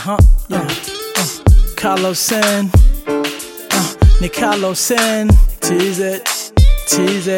Carlos Sen, ni Carlos Sen, TZ.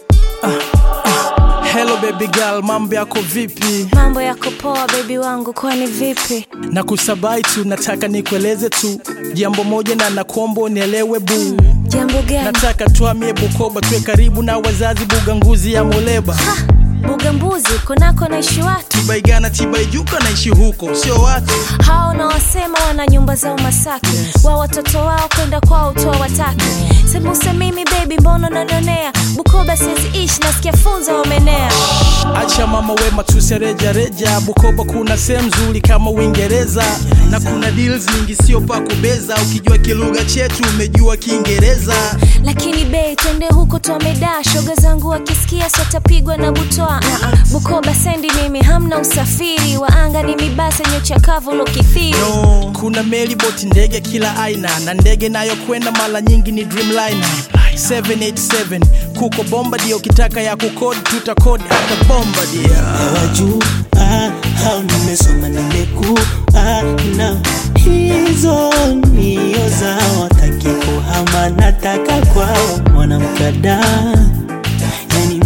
Hello baby girl, mambo yako vipi? Mambo yako poa baby wangu, kwani vipi? Na kusabai tu, nataka nikueleze tu jambo moja na nakuomba nielewe bu. Jambo gani? Nataka tuhamie Bukoba, tuwe karibu na wazazi, Buganguzi ya Muleba. Bugambuzi, konako naishi watu? Tibaigana, Tibaijuka naishi huko, sio watu. Hao na wasema wana nyumba zao Masaki, wa watoto wao kwenda kwao utoa wataki. Semuse mimi baby, mbono nanonea? Bukoba siwezi ishi, nasikia funza wamenea. Acha mama wema tusereja reja, Bukoba kuna sehemu nzuri kama Uingereza. Na kuna deals nyingi sio pa kubeza, ukijua kilugha chetu umejua Kiingereza. Lakini bei twende huko tuameda, shoga zangu wakisikia sotapigwa na butoa. Bukoba sendi mimi, hamna usafiri wa anga, ni mibasa nye chakavu lokithiri. No, kuna meli, boti, ndege kila aina, na ndege nayo kwenda mara nyingi ni Dreamliner 787. Kuko Bombardier, ukitaka ya kukodi tutakodi hata Bombardier. Wajua hao nimesoma na hizo nio zao, wataki kuhama nataka kwao. Mwanamkada, yani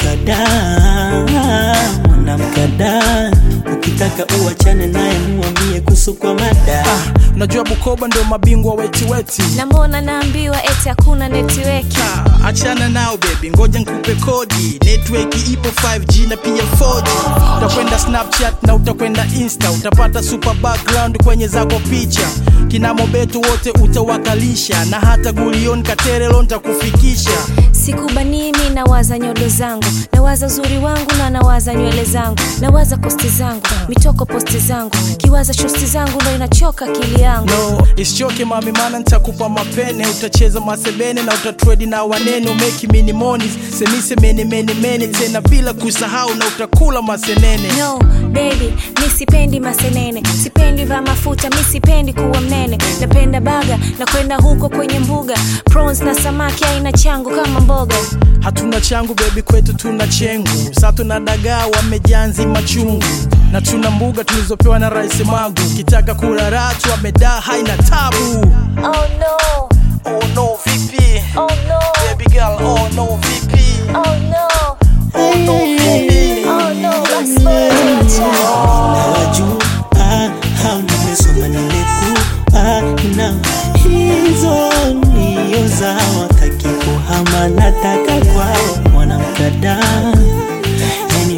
mwanamkada, ukitaka uachane naye muambie kuhusu kwa mada. Unajua Bukoba ndio mabingwa weti. Na mbona naambiwa eti hakuna network? Achana nao baby, ngoja nikupe kodi. Network ipo 5G na pia 4G. Utakwenda Snapchat na utakwenda Insta, utapata super background kwenye zako picha. Kina Mobeto wote utawakalisha, na hata Gulion Katerelo nitakufikisha. Sikubani mimi nawaza nyodo zangu, nawaza uzuri wangu na nawaza nywele zangu, nawaza kosti zangu, mitoko posti zangu, kiwaza shosti zangu ndo inachoka akili yangu. No, isichoke mami, maana nitakupa mapene, utacheza masebene na utatrade na wanene, make mini monies, semise mene tena bila kusahau na utakula masenene. No baby, mi sipendi masenene, sipendi va mafuta, mi sipendi kuwa mnene. Napenda baga na kwenda huko kwenye mbuga, prawns na samaki haina changu kama mboga. Hatuna changu baby, kwetu tuna chengu. Sasa tuna dagaa wamejanzi machungu, na tuna mbuga tulizopewa na Rais Magu. Kitaka kula ratu wamedaa haina tabu. Oh no vipi? Oh no Baby girl, oh no vipi? Oh no vipi? Oh no, basi tuacha. Wajua hao nimesoma na hizo nio zao, wataki kuhama nataka kwao. Mwanamkada, yani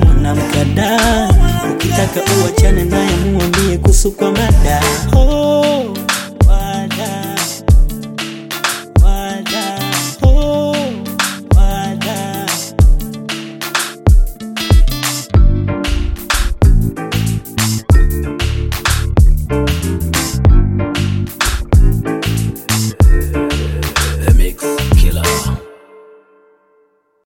mwanamkada, ukitaka uachane naye muambie kuhusu kwa mada.